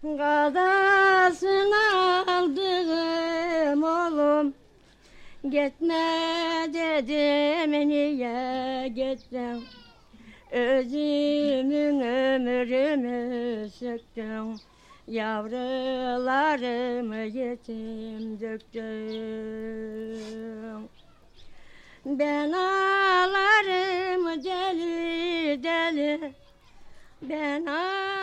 Kadasını aldım oğlum, gitme dedim niye gittin? Özümün ömrümü söktün, yavrularımı yetim döktün. Ben ağlarım deli deli, ben ağlarım